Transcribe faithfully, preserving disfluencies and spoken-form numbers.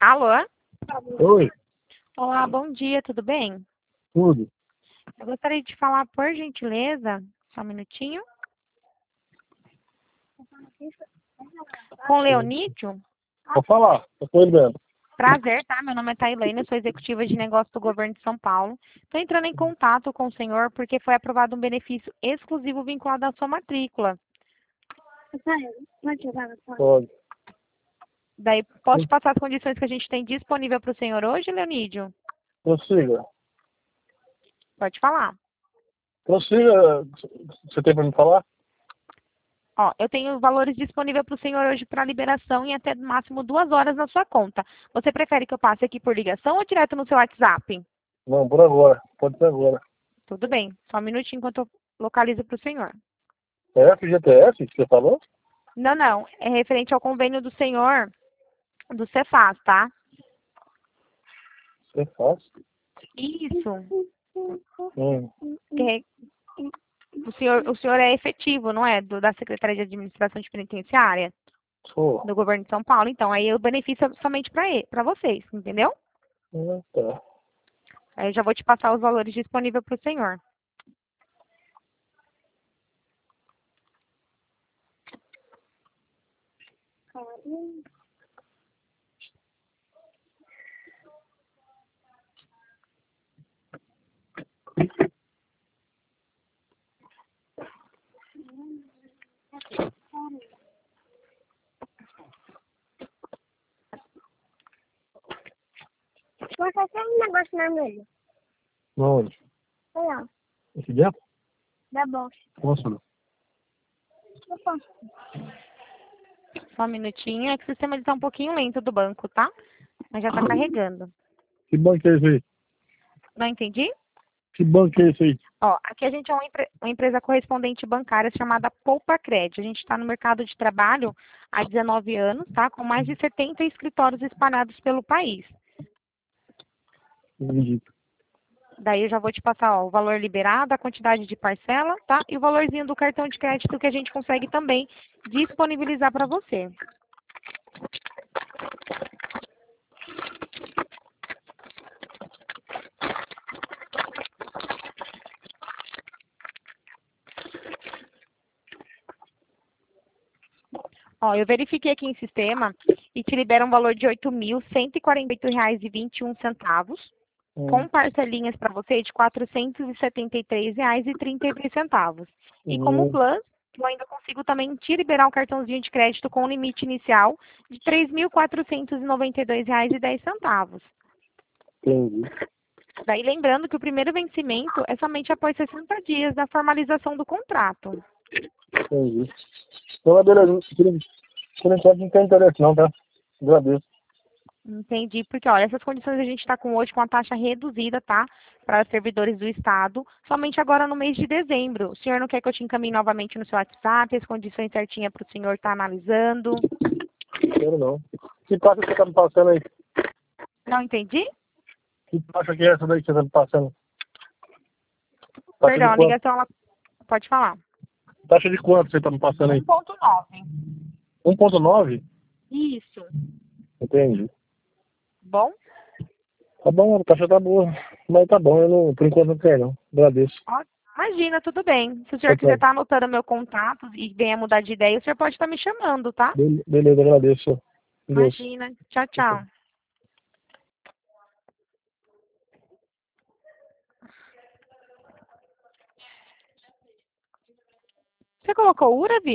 Alô? Oi, Olá, bom dia, tudo bem? tudo. Eu gostaria de falar, por gentileza, só um minutinho, com Leonídio. Pode falar, eu tô ligando. Prazer, tá? Meu nome é Tailane, eu sou executiva de negócio do governo de São Paulo. Estou entrando em contato com o senhor porque foi aprovado um benefício exclusivo vinculado à sua matrícula. Pode. Daí, posso te passar as condições que a gente tem disponível para o senhor hoje, Leonídio? Prossiga. Pode falar. Prossiga. Você tem para me falar? Ó, eu tenho valores disponíveis para o senhor hoje para liberação em até no máximo duas horas na sua conta. Você prefere que eu passe aqui por ligação ou direto no seu WhatsApp? Não, por agora. Pode ser agora. Tudo bem. Só um minutinho enquanto eu localizo para o senhor. É F G T S que você falou? Não, não. É referente ao convênio do senhor do Cefaz, tá? Você faz. Isso. Hum. Que é- o senhor, o senhor é efetivo, não é? Do, da Secretaria de Administração de Penitenciária Sou. do governo de São Paulo. Então, aí o benefício é somente para vocês, entendeu? Ah, tá. Aí eu já vou te passar os valores disponíveis para o senhor. Você tem um negócio vermelho? Onde? Olha lá, Aqui dentro? da bolsa. Posso não? Eu posso. Só um minutinho. É que o sistema está um pouquinho lento do banco, tá? Mas já está carregando. Que banco é esse aí? Não entendi? Que banco é esse aí? Ó, aqui a gente é uma, empre- uma empresa correspondente bancária chamada Poupa Cred. A gente está no mercado de trabalho há dezenove anos, tá? Com mais de setenta escritórios espalhados pelo país. Entendi. Daí eu já vou te passar, ó, o valor liberado, a quantidade de parcela, tá? E o valorzinho do cartão de crédito que a gente consegue também disponibilizar para você. Ó, eu verifiquei aqui em sistema e te libera um valor de oito mil cento e quarenta e oito reais e vinte e um centavos, com Hum. parcelinhas para você de quatrocentos e setenta e três reais e trinta e três centavos. E como Hum. plus, eu ainda consigo também te liberar um cartãozinho de crédito com limite inicial de três mil quatrocentos e noventa e dois reais e dez centavos. Entendi. Daí lembrando que o primeiro vencimento é somente após sessenta dias da formalização do contrato. Entendi. Então, beleza. Por por enquanto não tem interesse não, tá? Agradeço. Entendi, porque olha, essas condições a gente está com hoje com a taxa reduzida, tá? Para os servidores do Estado, somente agora no mês de dezembro. O senhor não quer que eu te encaminhe novamente no seu WhatsApp, as condições certinhas para o senhor estar analisando? Quero não. Que taxa que você tá me passando aí? Não entendi? Que taxa que é essa daí que você tá me passando? Taxa Perdão, de a quanto? ligação, ela pode falar. Taxa de quanto você tá me passando aí? um ponto nove. um ponto nove? Isso. Entendi. Bom? Tá bom, a taxa tá boa. Mas tá bom, eu não, por enquanto não quero não. Agradeço. Ó, imagina, tudo bem. Se o senhor Tchau, quiser tchau. estar anotando meu contato e venha mudar de ideia, o senhor pode estar me chamando, tá? Be- Beleza, agradeço. Deus. Imagina. Tchau, Tchau, tchau. tchau. Você colocou Uravi?